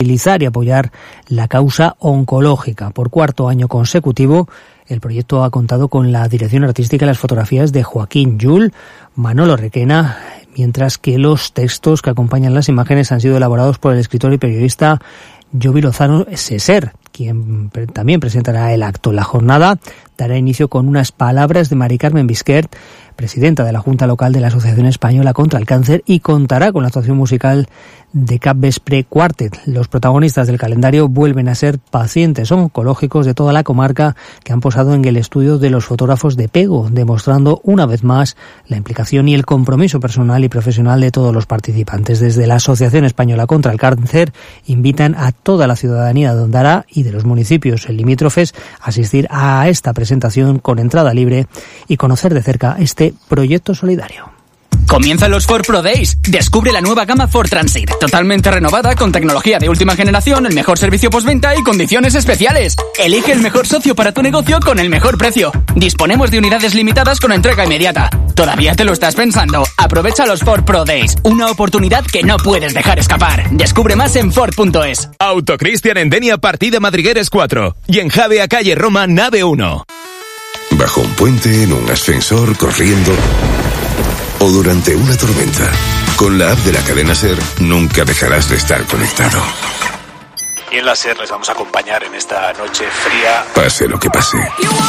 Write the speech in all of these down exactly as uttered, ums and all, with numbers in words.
visibilizar y apoyar la causa oncológica. Por cuarto año consecutivo, el proyecto ha contado con la dirección artística y las fotografías de Joaquín Llull, Manolo Requena, mientras que los textos que acompañan las imágenes han sido elaborados por el escritor y periodista Jovi Lozano Seser, quien también presentará el acto. La jornada dará inicio con unas palabras de Mari Carmen Bisquert, presidenta de la Junta Local de la Asociación Española contra el Cáncer, y contará con la actuación musical de Cap Vespre Quartet. Los protagonistas del calendario vuelven a ser pacientes oncológicos de toda la comarca que han posado en el estudio de los fotógrafos de Pego, demostrando una vez más la implicación y el compromiso personal y profesional de todos los participantes. Desde la Asociación Española contra el Cáncer invitan a toda la ciudadanía de Ondara y de los municipios limítrofes a asistir a esta presentación con entrada libre y conocer de cerca este proyecto solidario. Comienzan los Ford Pro Days. Descubre la nueva gama Ford Transit, totalmente renovada con tecnología de última generación, el mejor servicio postventa y condiciones especiales. Elige el mejor socio para tu negocio con el mejor precio. Disponemos de unidades limitadas con entrega inmediata. ¿Todavía te lo estás pensando? Aprovecha los Ford Pro Days, una oportunidad que no puedes dejar escapar. Descubre más en Ford punto es. Autocristian en Denia, partida Madrigueres cuatro. Y en Javea, calle Roma, nave uno. Bajo un puente, en un ascensor, corriendo o durante una tormenta. Con la app de la cadena SER nunca dejarás de estar conectado. Y en la SER les vamos a acompañar en esta noche fría. Pase lo que pase.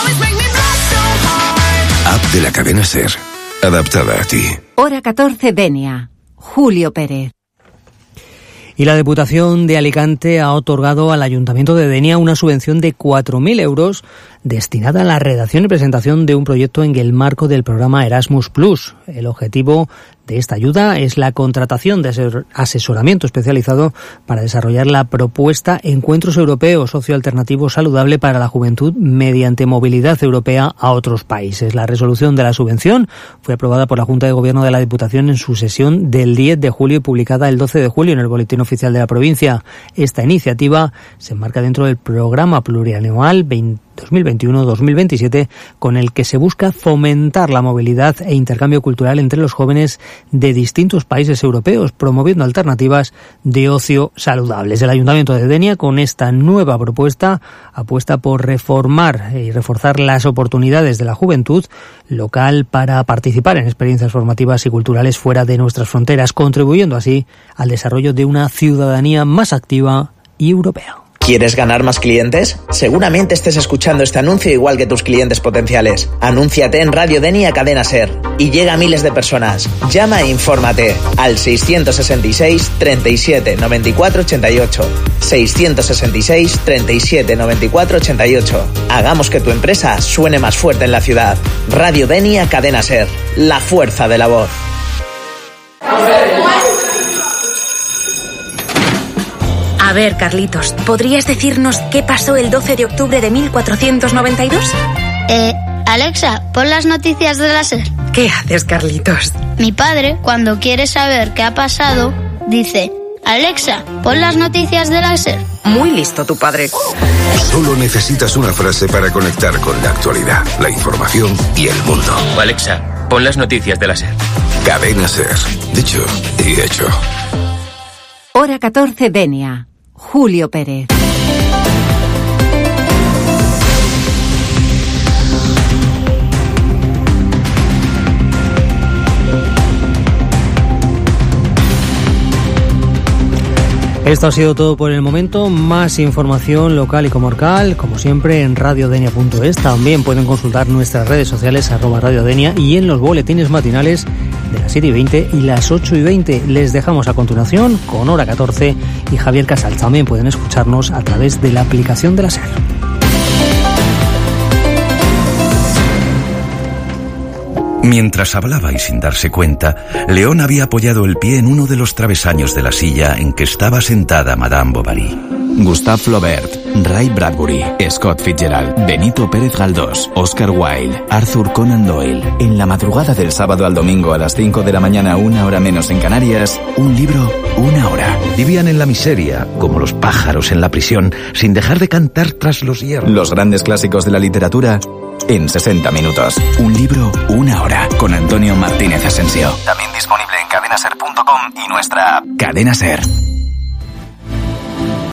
App de la cadena SER, adaptada a ti. Hora catorce, Denia. Julio Pérez. Y la Diputación de Alicante ha otorgado al Ayuntamiento de Denia una subvención de cuatro mil euros destinada a la redacción y presentación de un proyecto en el marco del programa Erasmus Plus. El objetivo de esta ayuda es la contratación de asesoramiento especializado para desarrollar la propuesta Encuentros Europeos Socioalternativo Saludable para la Juventud mediante movilidad europea a otros países. La resolución de la subvención fue aprobada por la Junta de Gobierno de la Diputación en su sesión del diez de julio y publicada el doce de julio en el Boletín Oficial de la provincia. Esta iniciativa se enmarca dentro del programa plurianual dos mil veintiuno a dos mil veintisiete, con el que se busca fomentar la movilidad e intercambio cultural entre los jóvenes de distintos países europeos, promoviendo alternativas de ocio saludables. El Ayuntamiento de Denia, con esta nueva propuesta, apuesta por reformar y reforzar las oportunidades de la juventud local para participar en experiencias formativas y culturales fuera de nuestras fronteras, contribuyendo así al desarrollo de una ciudadanía más activa y europea. ¿Quieres ganar más clientes? Seguramente estés escuchando este anuncio igual que tus clientes potenciales. Anúnciate en Radio Denia Cadena SER y llega a miles de personas. Llama e infórmate al seiscientos sesenta y seis, treinta y siete, noventa y cuatro, ochenta y ocho. seiscientos sesenta y seis, treinta y siete, noventa y cuatro, ochenta y ocho. Hagamos que tu empresa suene más fuerte en la ciudad. Radio Denia Cadena SER. La fuerza de la voz. A ver, Carlitos, ¿podrías decirnos qué pasó el doce de octubre de mil cuatrocientos noventa y dos? Eh, Alexa, pon las noticias de la SER. ¿Qué haces, Carlitos? Mi padre, cuando quiere saber qué ha pasado, dice: Alexa, pon las noticias de la SER. Muy listo tu padre. Solo necesitas una frase para conectar con la actualidad, la información y el mundo. Alexa, pon las noticias de la SER. Cadena SER. Dicho y hecho. Hora catorce, Denia. Julio Pérez. Esto ha sido todo por el momento. Más información local y comarcal, como siempre, en radio denia punto es. También pueden consultar nuestras redes sociales, arroba Radio Denia, y en los boletines matinales de las siete y veinte y las ocho y veinte. Les dejamos a continuación con Hora catorce y Javier Casal. También pueden escucharnos a través de la aplicación de la SER. Mientras hablaba y sin darse cuenta, León había apoyado el pie en uno de los travesaños de la silla en que estaba sentada Madame Bovary. Gustave Flaubert, Ray Bradbury, Scott Fitzgerald, Benito Pérez Galdós, Oscar Wilde, Arthur Conan Doyle. En la madrugada del sábado al domingo a las cinco de la mañana, una hora menos en Canarias, un libro, una hora. Vivían en la miseria, como los pájaros en la prisión, sin dejar de cantar tras los hierros. Los grandes clásicos de la literatura en sesenta minutos. Un libro, una hora. Con Antonio Martínez Asensio. También disponible en cadena ser punto com y nuestra app. Cadena SER.